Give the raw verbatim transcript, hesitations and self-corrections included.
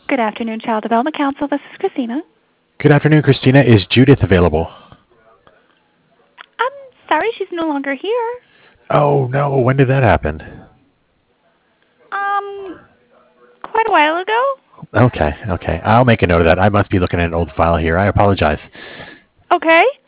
Good afternoon, Child Development Council. This is Christina. Good afternoon, Christina. Is Judith available? I'm sorry she's no longer here. Oh, no. When did that happen? Um, quite a while ago. Okay, okay. I'll make a note of that. I must be looking at an old file here. I apologize. Okay.